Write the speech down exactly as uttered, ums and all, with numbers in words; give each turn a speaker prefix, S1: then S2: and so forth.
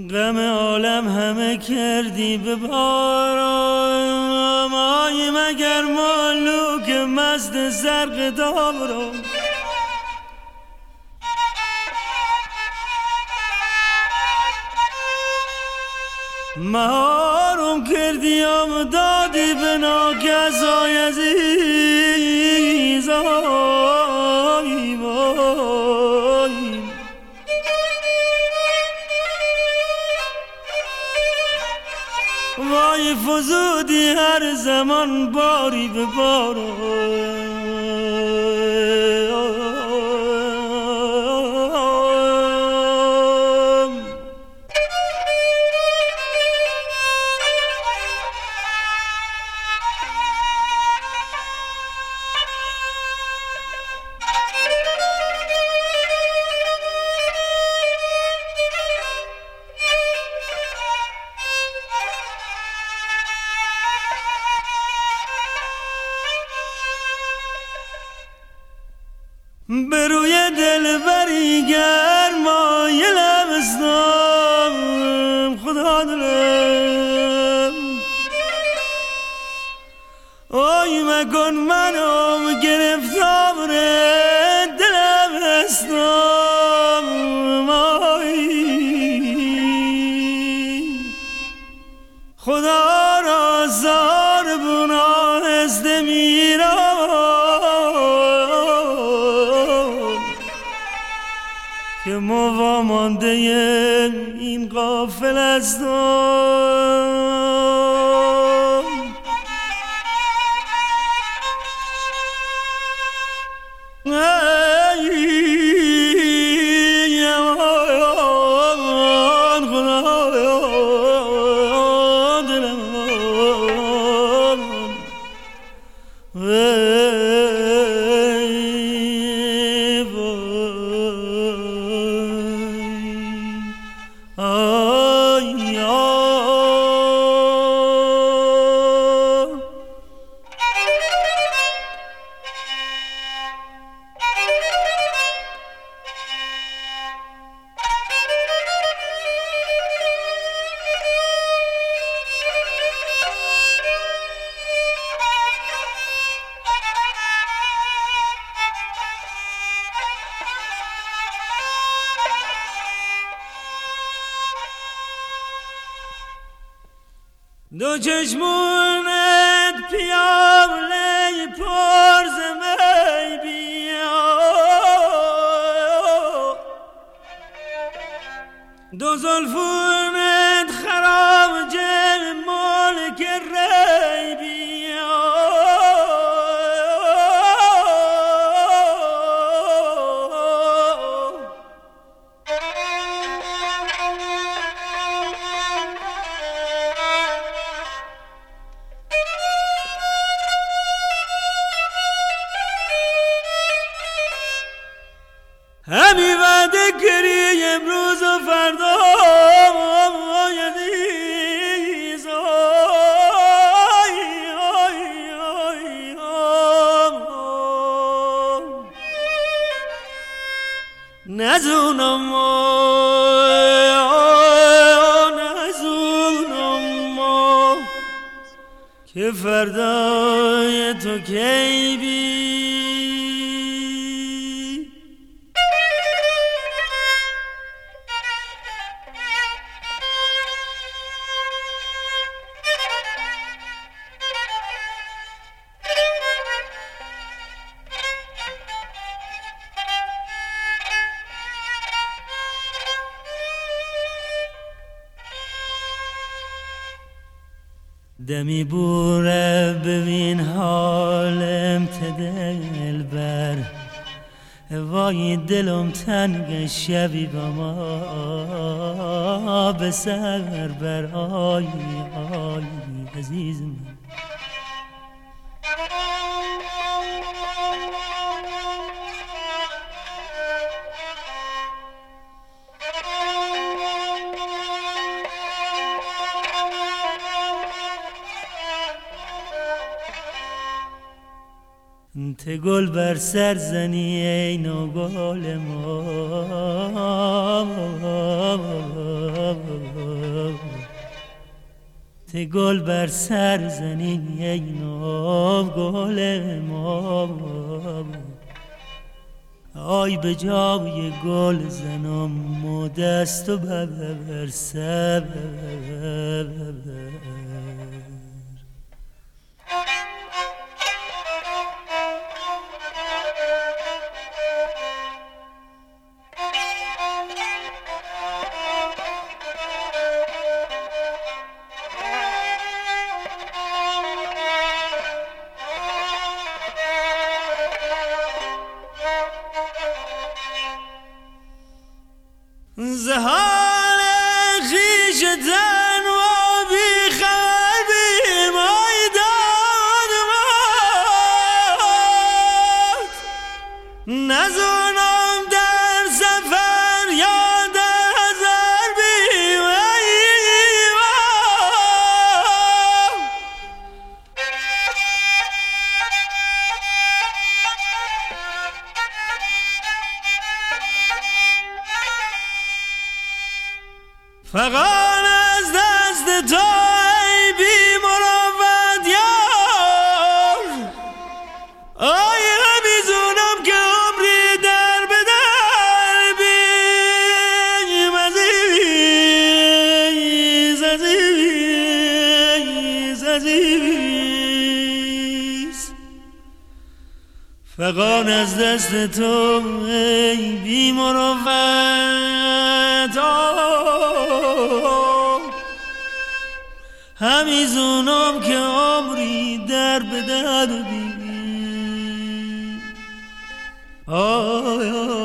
S1: غم عالم همه کردی به بارم، آی مگر مالوک مست زرق دارم. مهارم کردی ام دادی به ناکسای عزیز، آی وای وای فزودی هر زمان باری به بارم. به روی دلبری گرمایلم استم خدا دلم، آی مکن منم گرفتار دلم استم، آی خدا را زار بنا است میرم، که ما مانده این غافل هستم. ای امان خدایا دلم، دو چشمونت پیاله پر ز می بیا، دو زلفونت خراب جل ملک ری بیا، همی وعده کردی امروز و فردا عزیز، آی آی آی نزونم نزونم که فردای تو کی بی. دمی بوره ببین حالم ته دل بر، وای دلم تنگ شبی با ما به سر بر، آی آی عزیزم. ته گل بر سر زنی ای نو گل ما، ته گل بر سر زنی ای ناب گل ما، آی به جای گل زنم مدست و ببر سر. زهان خیش تن و بی خبر بی مایدان مات، نزونم در سفر یا در هزار بی مایوان. فقط از دست تو ای بی مروت یار، آی همیزونم که عمری در به در بیم عزیز عزیز عزیز. فقط از دست تو ای بی مروت همیزونم که عمری در به در بیم. آی آی